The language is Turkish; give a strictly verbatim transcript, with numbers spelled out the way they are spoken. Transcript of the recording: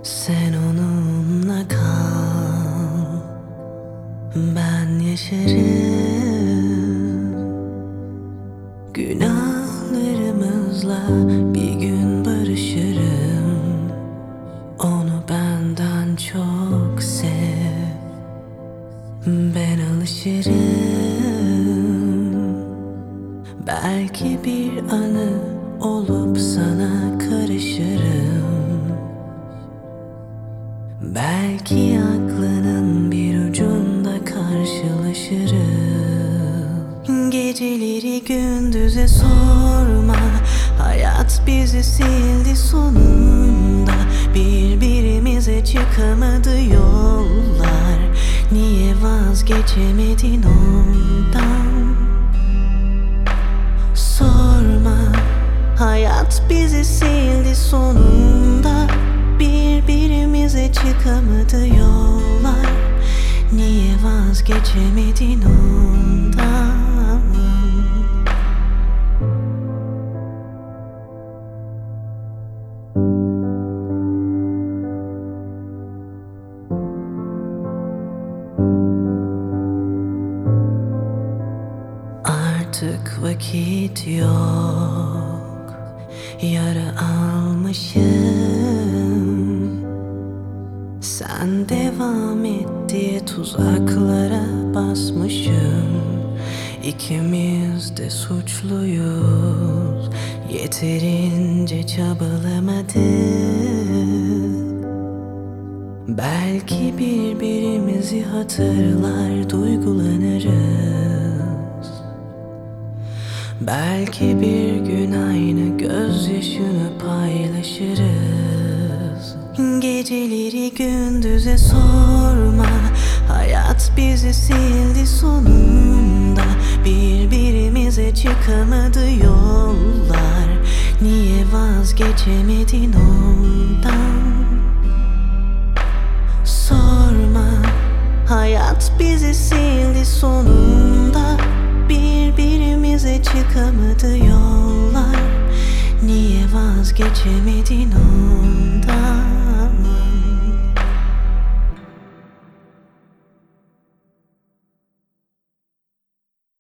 Sen onunla kal, ben yaşarım. Günahlarımızla bir gün barışırım. Onu benden çok sev, ben alışırım. Belki bir anı olup sana karışırım. Belki aklının bir ucunda karşılaşırız. Geceleri gündüze sorma, hayat bizi sildi sonunda. Birbirimize çıkamadı yollar, niye vazgeçemedin ondan? Sorma, hayat bizi sildi sonunda. Birbirimize çıkamadı yollar, niye vazgeçemedin ondan? Artık vakit yok, yara almışım. Sen devam et diye tuzaklara basmışım. İkimiz de suçluyuz, yeterince çabalamadık. Belki birbirimizi hatırlar duygulanırız. Belki bir gün aynı gözyaşını paylaşırız. Geceleri gündüze sorma, hayat bizi sildi sonunda. Birbirimize çıkamadı yollar, niye vazgeçemedin ondan? Sorma, hayat bizi sildi sonunda. Birbirimize çıkamadı yollar, niye vazgeçemedin ondan?